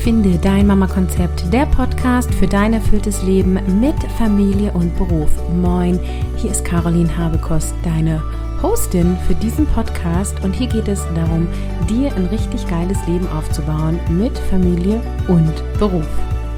Finde dein Mama-Konzept, der Podcast für dein erfülltes Leben mit Familie und Beruf. Moin, hier ist Caroline Habekost, deine Hostin für diesen Podcast, und hier geht es darum, dir ein richtig geiles Leben aufzubauen mit Familie und Beruf.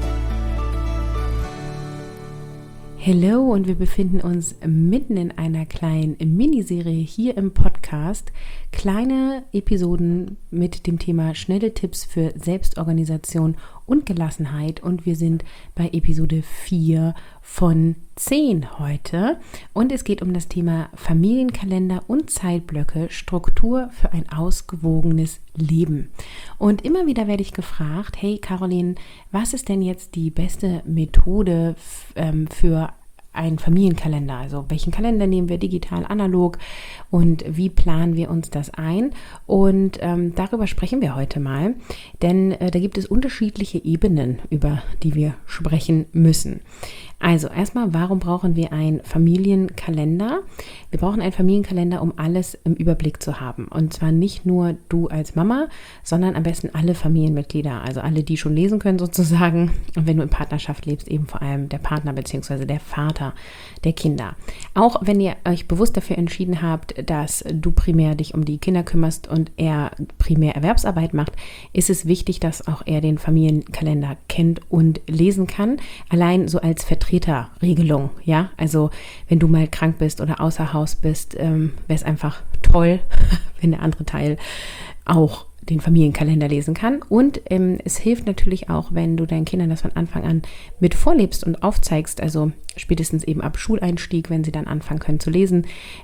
Hallo, und wir befinden uns mitten in einer kleinen Miniserie hier im Podcast. Kleine Episoden mit dem Thema schnelle Tipps für Selbstorganisation und Gelassenheit, und wir sind bei Episode 4 von 10 heute, und es geht um das Thema Familienkalender und Zeitblöcke, Struktur für ein ausgewogenes Leben. Und immer wieder werde ich gefragt: Hey Caroline, was ist denn jetzt die beste Methode für einen Familienkalender? Also welchen Kalender nehmen wir, digital, analog, und wie planen wir uns das ein? Und darüber sprechen wir heute mal, denn da gibt es unterschiedliche Ebenen, über die wir sprechen müssen. Also erstmal, warum brauchen wir einen Familienkalender? Wir brauchen einen Familienkalender, um alles im Überblick zu haben. Und zwar nicht nur du als Mama, sondern am besten alle Familienmitglieder, also alle, die schon lesen können sozusagen. Und wenn du in Partnerschaft lebst, eben vor allem der Partner bzw. der Vater der Kinder. Auch wenn ihr euch bewusst dafür entschieden habt, dass du primär dich um die Kinder kümmerst und er primär Erwerbsarbeit macht, ist es wichtig, dass auch er den Familienkalender kennt und lesen kann. Allein so als Vertreterregelung, ja, also wenn du mal krank bist oder außer Haus bist, wäre es einfach toll, wenn der andere Teil auch den Familienkalender lesen kann. Und es hilft natürlich auch, wenn du deinen Kindern das von Anfang an mit vorlebst und aufzeigst, also spätestens eben ab Schuleinstieg, wenn sie dann anfangen können zu lesen,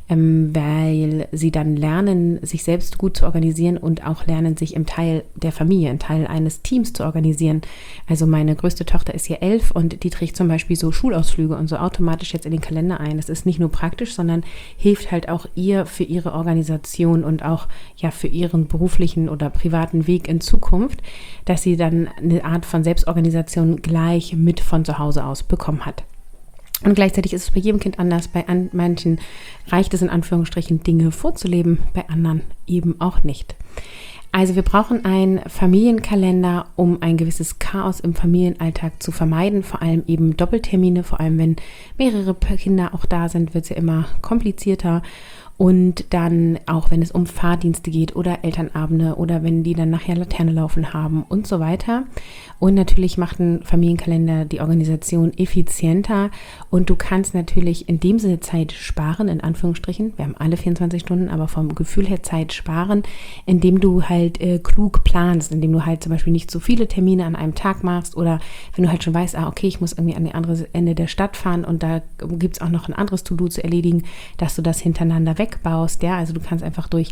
weil sie dann lernen, sich selbst gut zu organisieren und auch lernen, sich im Teil der Familie, im Teil eines Teams zu organisieren. Also meine größte Tochter ist hier 11 und die trägt zum Beispiel so Schulausflüge und so automatisch jetzt in den Kalender ein. Das ist nicht nur praktisch, sondern hilft halt auch ihr für ihre Organisation und auch ja für ihren beruflichen oder privaten Weg in Zukunft, dass sie dann eine Art von Selbstorganisation gleich mit von zu Hause aus bekommen hat. Und gleichzeitig ist es bei jedem Kind anders. Bei manchen reicht es in Anführungsstrichen, Dinge vorzuleben, bei anderen eben auch nicht. Also wir brauchen einen Familienkalender, um ein gewisses Chaos im Familienalltag zu vermeiden, vor allem eben Doppeltermine, vor allem wenn mehrere Kinder auch da sind, wird es ja immer komplizierter. Und dann auch, wenn es um Fahrdienste geht oder Elternabende oder wenn die dann nachher Laterne laufen haben und so weiter. Und natürlich macht ein Familienkalender die Organisation effizienter, und du kannst natürlich in dem Sinne Zeit sparen, in Anführungsstrichen. Wir haben alle 24 Stunden, aber vom Gefühl her Zeit sparen, indem du halt klug planst, indem du halt zum Beispiel nicht so viele Termine an einem Tag machst, oder wenn du halt schon weißt, okay, ich muss irgendwie an das andere Ende der Stadt fahren und da gibt es auch noch ein anderes To-Do zu erledigen, dass du das hintereinander wegbaust, ja, also du kannst einfach durch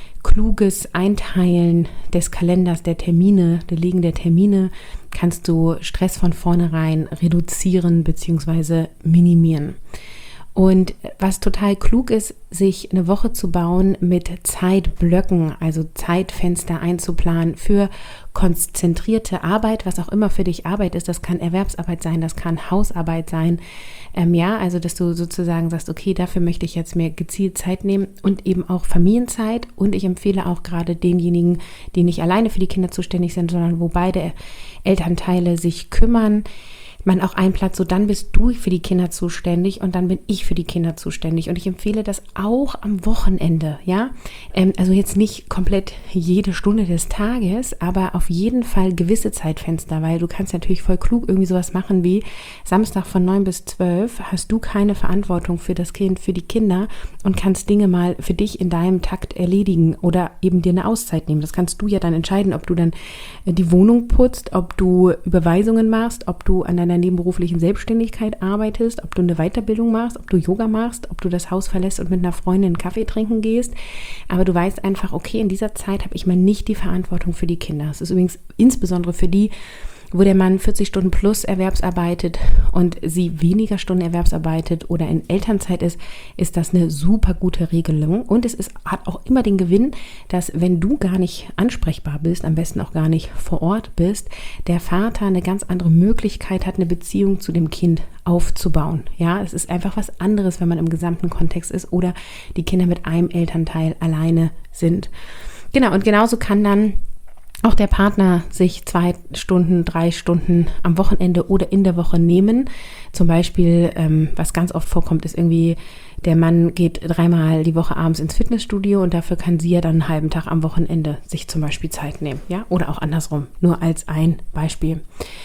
kluges Einteilen des Kalenders, der Termine, der Legen der Termine, kannst du Stress von vornherein reduzieren bzw. minimieren. Und was total klug ist, sich eine Woche zu bauen mit Zeitblöcken, also Zeitfenster einzuplanen für konzentrierte Arbeit, was auch immer für dich Arbeit ist. Das kann Erwerbsarbeit sein, das kann Hausarbeit sein. Also dass du sozusagen sagst, okay, dafür möchte ich jetzt mir gezielt Zeit nehmen, und eben auch Familienzeit. Und ich empfehle auch gerade denjenigen, die nicht alleine für die Kinder zuständig sind, sondern wo beide Elternteile sich kümmern, man auch einplant, so dann bist du für die Kinder zuständig und dann bin ich für die Kinder zuständig. Und ich empfehle das auch am Wochenende, ja. Also jetzt nicht komplett jede Stunde des Tages, aber auf jeden Fall gewisse Zeitfenster, weil du kannst natürlich voll klug irgendwie sowas machen wie Samstag von 9 bis 12 hast du keine Verantwortung für das Kind, für die Kinder, und kannst Dinge mal für dich in deinem Takt erledigen oder eben dir eine Auszeit nehmen. Das kannst du ja dann entscheiden, ob du dann die Wohnung putzt, ob du Überweisungen machst, ob du an deiner nebenberuflichen Selbstständigkeit arbeitest, ob du eine Weiterbildung machst, ob du Yoga machst, ob du das Haus verlässt und mit einer Freundin einen Kaffee trinken gehst. Aber du weißt einfach, okay, in dieser Zeit habe ich mal nicht die Verantwortung für die Kinder. Das ist übrigens insbesondere für die, wo der Mann 40 Stunden plus erwerbsarbeitet und sie weniger Stunden erwerbsarbeitet oder in Elternzeit ist, ist das eine super gute Regelung. Und hat auch immer den Gewinn, dass wenn du gar nicht ansprechbar bist, am besten auch gar nicht vor Ort bist, der Vater eine ganz andere Möglichkeit hat, eine Beziehung zu dem Kind aufzubauen. Ja, es ist einfach was anderes, wenn man im gesamten Kontext ist oder die Kinder mit einem Elternteil alleine sind. Genau, und genauso kann dann auch der Partner sich 2 Stunden, 3 Stunden am Wochenende oder in der Woche nehmen. Zum Beispiel, was ganz oft vorkommt, ist irgendwie, der Mann geht 3-mal die Woche abends ins Fitnessstudio und dafür kann sie ja dann einen halben Tag am Wochenende sich zum Beispiel Zeit nehmen, ja, oder auch andersrum, nur als ein Beispiel.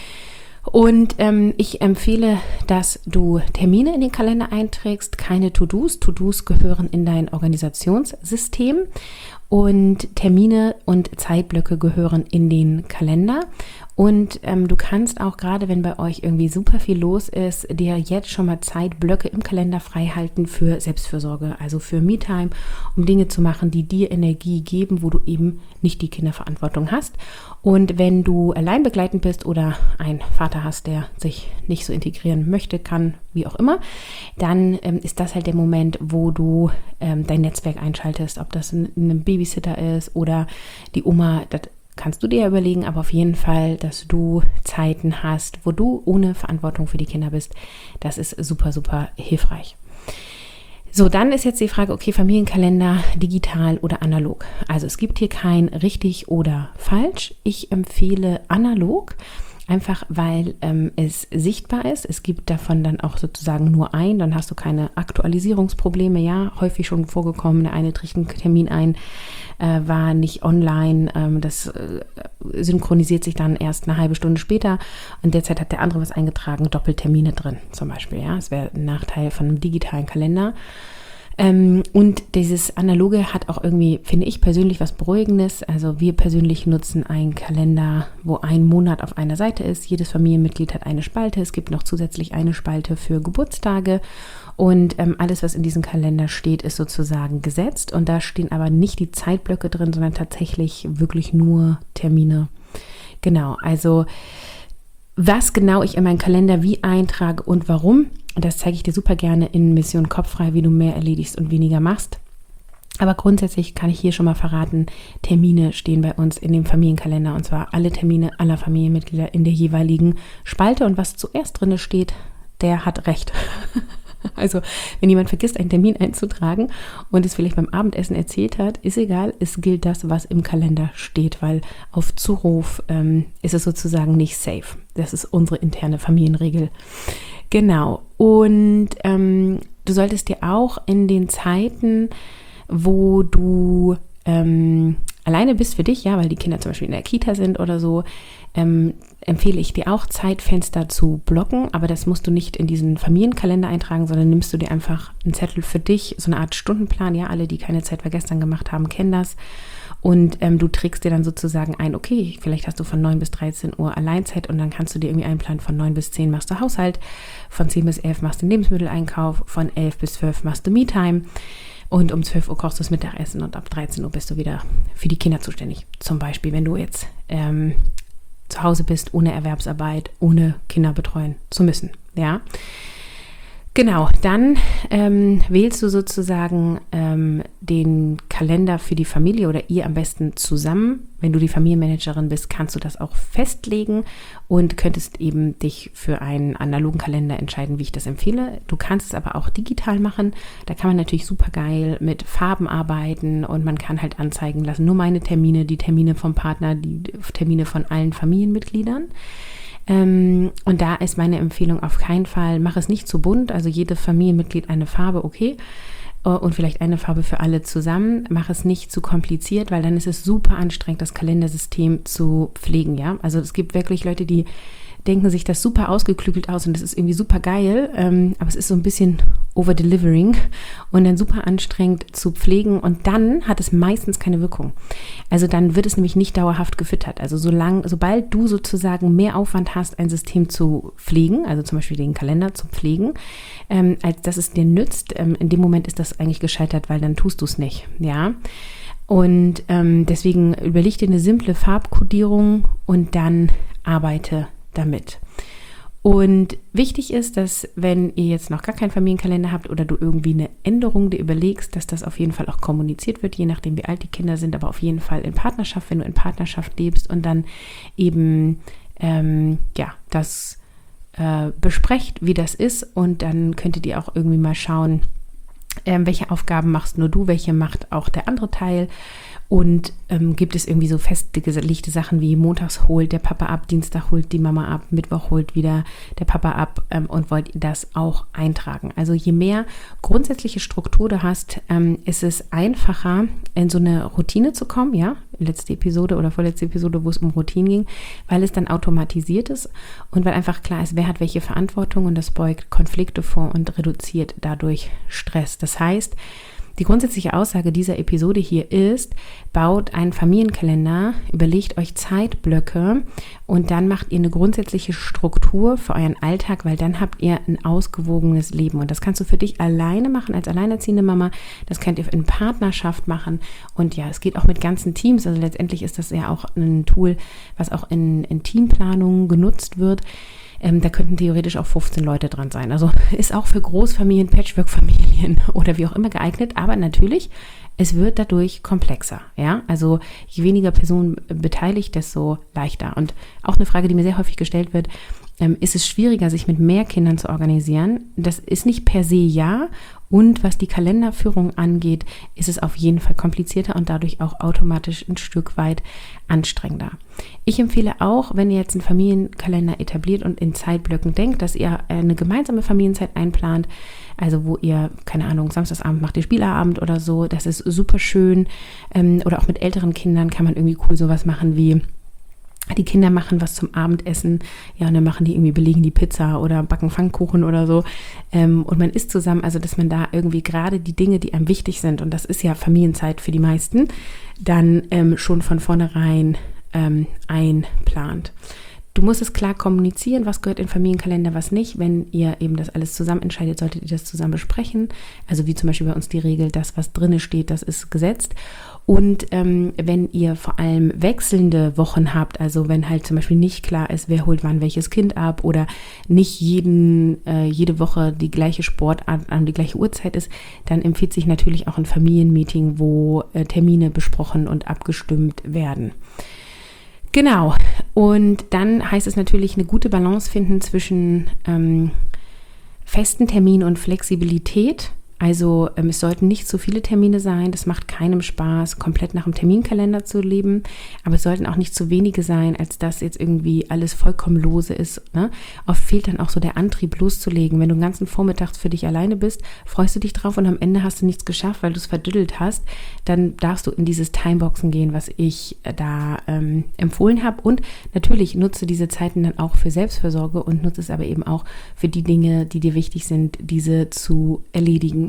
Und ich empfehle, dass du Termine in den Kalender einträgst, keine To-Dos. To-Dos gehören in dein Organisationssystem und Termine und Zeitblöcke gehören in den Kalender. Und du kannst auch, gerade wenn bei euch irgendwie super viel los ist, dir jetzt schon mal Zeitblöcke im Kalender freihalten für Selbstfürsorge, also für Me-Time, um Dinge zu machen, die dir Energie geben, wo du eben nicht die Kinderverantwortung hast. Und wenn du allein begleitend bist oder einen Vater hast, der sich nicht so integrieren möchte, kann, wie auch immer, dann ist das halt der Moment, wo du dein Netzwerk einschaltest, ob das ein Babysitter ist oder die Oma, das kannst du dir überlegen, aber auf jeden Fall, dass du Zeiten hast, wo du ohne Verantwortung für die Kinder bist. Das ist super, super hilfreich. So, dann ist jetzt die Frage, okay, Familienkalender, digital oder analog. Also es gibt hier kein richtig oder falsch. Ich empfehle analog, einfach weil es sichtbar ist. Es gibt davon dann auch sozusagen nur einen, dann hast du keine Aktualisierungsprobleme. Ja, häufig schon vorgekommen, der eine trägt einen Termin ein, war nicht online, das synchronisiert sich dann erst eine halbe Stunde später und derzeit hat der andere was eingetragen, Doppeltermine drin zum Beispiel. Ja, das wäre ein Nachteil von einem digitalen Kalender. Und dieses Analoge hat auch irgendwie, finde ich persönlich, was Beruhigendes. Also wir persönlich nutzen einen Kalender, wo ein Monat auf einer Seite ist. Jedes Familienmitglied hat eine Spalte. Es gibt noch zusätzlich eine Spalte für Geburtstage. Und alles, was in diesem Kalender steht, ist sozusagen gesetzt. Und da stehen aber nicht die Zeitblöcke drin, sondern tatsächlich wirklich nur Termine. Genau, also was genau ich in meinen Kalender wie eintrage und warum, und das zeige ich dir super gerne in Mission Kopffrei, wie du mehr erledigst und weniger machst. Aber grundsätzlich kann ich hier schon mal verraten, Termine stehen bei uns in dem Familienkalender und zwar alle Termine aller Familienmitglieder in der jeweiligen Spalte und was zuerst drin steht, der hat recht. Also wenn jemand vergisst, einen Termin einzutragen und es vielleicht beim Abendessen erzählt hat, ist egal, es gilt das, was im Kalender steht, weil auf Zuruf ist es sozusagen nicht safe. Das ist unsere interne Familienregel. Genau, und du solltest dir auch in den Zeiten, wo du alleine bist für dich, ja, weil die Kinder zum Beispiel in der Kita sind oder so, empfehle ich dir auch Zeitfenster zu blocken, aber das musst du nicht in diesen Familienkalender eintragen, sondern nimmst du dir einfach einen Zettel für dich, so eine Art Stundenplan, ja, alle, die keine Zeit für gestern gemacht haben, kennen das und du trägst dir dann sozusagen ein, okay, vielleicht hast du von 9 bis 13 Uhr Alleinzeit und dann kannst du dir irgendwie einplanen, von 9 bis 10 machst du Haushalt, von 10 bis 11 machst du Lebensmitteleinkauf, von 11 bis 12 machst du Me-Time. Und um 12 Uhr kochst du das Mittagessen und ab 13 Uhr bist du wieder für die Kinder zuständig. Zum Beispiel, wenn du jetzt zu Hause bist, ohne Erwerbsarbeit, ohne Kinder betreuen zu müssen. Ja, genau. Dann wählst du sozusagen den Kalender für die Familie oder ihr am besten zusammen. Wenn du die Familienmanagerin bist, kannst du das auch festlegen und könntest eben dich für einen analogen Kalender entscheiden, wie ich das empfehle. Du kannst es aber auch digital machen. Da kann man natürlich super geil mit Farben arbeiten und man kann halt anzeigen lassen, nur meine Termine, die Termine vom Partner, die Termine von allen Familienmitgliedern. Und da ist meine Empfehlung auf keinen Fall, mach es nicht zu bunt, also jedes Familienmitglied eine Farbe, okay, und vielleicht eine Farbe für alle zusammen, mach es nicht zu kompliziert, weil dann ist es super anstrengend, das Kalendersystem zu pflegen, ja, also es gibt wirklich Leute, die denken sich das super ausgeklügelt aus und das ist irgendwie super geil, aber es ist so ein bisschen over-delivering und dann super anstrengend zu pflegen und dann hat es meistens keine Wirkung. Also dann wird es nämlich nicht dauerhaft gefüttert. Also sobald du sozusagen mehr Aufwand hast, ein System zu pflegen, also zum Beispiel den Kalender zu pflegen, als dass es dir nützt, in dem Moment ist das eigentlich gescheitert, weil dann tust du es nicht, ja. Und deswegen überleg dir eine simple Farbkodierung und dann arbeite damit. Und wichtig ist, dass wenn ihr jetzt noch gar keinen Familienkalender habt oder du irgendwie eine Änderung dir überlegst, dass das auf jeden Fall auch kommuniziert wird, je nachdem wie alt die Kinder sind, aber auf jeden Fall in Partnerschaft, wenn du in Partnerschaft lebst und dann eben das besprecht, wie das ist und dann könntet ihr auch irgendwie mal schauen, welche Aufgaben machst nur du, welche macht auch der andere Teil Und gibt es irgendwie so festgelegte Sachen wie montags holt der Papa ab, Dienstag holt die Mama ab, Mittwoch holt wieder der Papa ab und wollt ihr das auch eintragen. Also je mehr grundsätzliche Struktur du hast, ist es einfacher, in so eine Routine zu kommen, ja, letzte Episode oder vorletzte Episode, wo es um Routinen ging, weil es dann automatisiert ist und weil einfach klar ist, wer hat welche Verantwortung und das beugt Konflikte vor und reduziert dadurch Stress. Das heißt, die grundsätzliche Aussage dieser Episode hier ist, baut einen Familienkalender, überlegt euch Zeitblöcke und dann macht ihr eine grundsätzliche Struktur für euren Alltag, weil dann habt ihr ein ausgewogenes Leben. Und das kannst du für dich alleine machen, als alleinerziehende Mama. Das könnt ihr in Partnerschaft machen. Und ja, es geht auch mit ganzen Teams. Also letztendlich ist das ja auch ein Tool, was auch in Teamplanungen genutzt wird. Da könnten theoretisch auch 15 Leute dran sein. Also ist auch für Großfamilien, Patchwork-Familien oder wie auch immer geeignet. Aber natürlich, es wird dadurch komplexer. Ja, also je weniger Personen beteiligt, desto leichter. Und auch eine Frage, die mir sehr häufig gestellt wird, ist es schwieriger, sich mit mehr Kindern zu organisieren? Das ist nicht per se ja. Und was die Kalenderführung angeht, ist es auf jeden Fall komplizierter und dadurch auch automatisch ein Stück weit anstrengender. Ich empfehle auch, wenn ihr jetzt einen Familienkalender etabliert und in Zeitblöcken denkt, dass ihr eine gemeinsame Familienzeit einplant, also wo ihr, keine Ahnung, Samstagsabend macht ihr Spieleabend oder so, das ist super schön. Oder auch mit älteren Kindern kann man irgendwie cool sowas machen wie die Kinder machen was zum Abendessen, ja, und dann machen die irgendwie, belegen die Pizza oder backen Pfannkuchen oder so. Und man isst zusammen, also dass man da irgendwie gerade die Dinge, die einem wichtig sind, und das ist ja Familienzeit für die meisten, dann schon von vornherein einplant. Du musst es klar kommunizieren, was gehört in den Familienkalender, was nicht. Wenn ihr eben das alles zusammen entscheidet, solltet ihr das zusammen besprechen. Also wie zum Beispiel bei uns die Regel, das, was drinne steht, das ist gesetzt. Und wenn ihr vor allem wechselnde Wochen habt, also wenn halt zum Beispiel nicht klar ist, wer holt wann welches Kind ab oder nicht jede Woche die gleiche Sportart an die gleiche Uhrzeit ist, dann empfiehlt sich natürlich auch ein Familienmeeting, wo Termine besprochen und abgestimmt werden. Genau, und dann heißt es natürlich eine gute Balance finden zwischen festen Terminen und Flexibilität. Also es sollten nicht zu viele Termine sein, das macht keinem Spaß, komplett nach dem Terminkalender zu leben, aber es sollten auch nicht zu wenige sein, als dass jetzt irgendwie alles vollkommen lose ist. Ne? Oft fehlt dann auch so der Antrieb loszulegen. Wenn du den ganzen Vormittag für dich alleine bist, freust du dich drauf und am Ende hast du nichts geschafft, weil du es verdüdelt hast, dann darfst du in dieses Timeboxen gehen, was ich da empfohlen habe, und natürlich nutze diese Zeiten dann auch für Selbstfürsorge und nutze es aber eben auch für die Dinge, die dir wichtig sind, diese zu erledigen.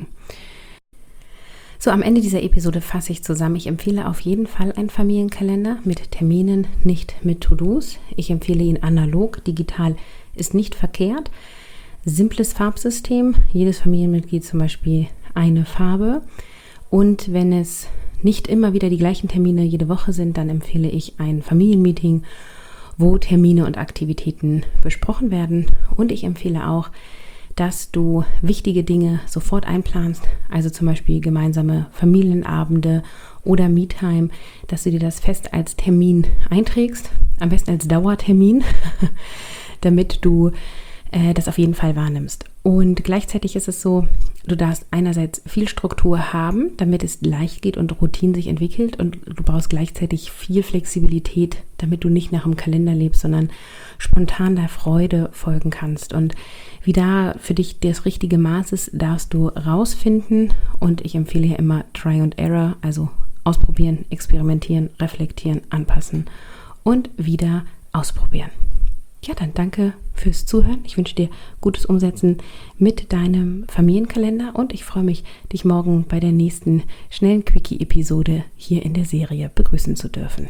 So, am Ende dieser Episode fasse ich zusammen. Ich empfehle auf jeden Fall einen Familienkalender mit Terminen, nicht mit To-Dos. Ich empfehle ihn analog, digital ist nicht verkehrt. Simples Farbsystem, jedes Familienmitglied zum Beispiel eine Farbe. Und wenn es nicht immer wieder die gleichen Termine jede Woche sind, dann empfehle ich ein Familienmeeting, wo Termine und Aktivitäten besprochen werden. Und ich empfehle auch, dass du wichtige Dinge sofort einplanst, also zum Beispiel gemeinsame Familienabende oder Me-Time, dass du dir das fest als Termin einträgst, am besten als Dauertermin, damit du das auf jeden Fall wahrnimmst. Und gleichzeitig ist es so, du darfst einerseits viel Struktur haben, damit es leicht geht und Routine sich entwickelt, und du brauchst gleichzeitig viel Flexibilität, damit du nicht nach dem Kalender lebst, sondern spontan der Freude folgen kannst. Und wie da für dich das richtige Maß ist, darfst du rausfinden, und ich empfehle hier immer Try and Error, also ausprobieren, experimentieren, reflektieren, anpassen und wieder ausprobieren. Ja, dann danke fürs Zuhören. Ich wünsche dir gutes Umsetzen mit deinem Familienkalender und ich freue mich, dich morgen bei der nächsten schnellen Quickie-Episode hier in der Serie begrüßen zu dürfen.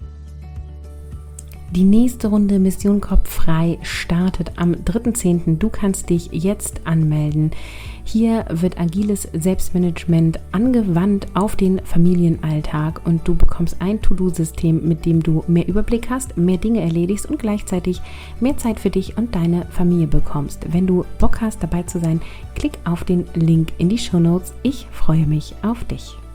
Die nächste Runde Mission Kopf frei startet am 3.10. Du kannst dich jetzt anmelden. Hier wird agiles Selbstmanagement angewandt auf den Familienalltag und du bekommst ein To-Do-System, mit dem du mehr Überblick hast, mehr Dinge erledigst und gleichzeitig mehr Zeit für dich und deine Familie bekommst. Wenn du Bock hast, dabei zu sein, klick auf den Link in die Shownotes. Ich freue mich auf dich.